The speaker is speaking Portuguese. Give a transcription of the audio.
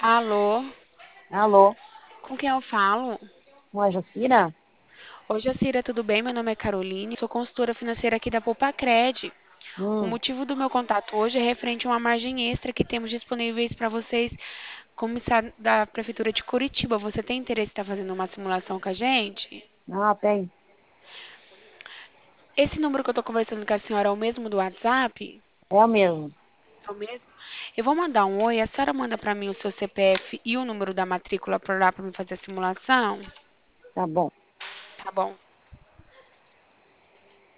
Alô, Alô, com quem eu falo? com a Jacira? Oi, Jacira, tudo bem? Meu nome é Caroline, sou consultora financeira aqui da Poupacred. O Hum, motivo do meu contato hoje é referente a uma margem extra que temos disponíveis para vocês, comissário da Prefeitura de Curitiba. Você tem interesse em estar fazendo uma simulação com a gente? tem. Esse número que eu estou conversando com a senhora é o mesmo do WhatsApp? É o mesmo. É o mesmo? Eu vou mandar um oi, a senhora manda para mim o seu CPF e o número da matrícula para lá para me fazer a simulação? Tá bom. Tá bom.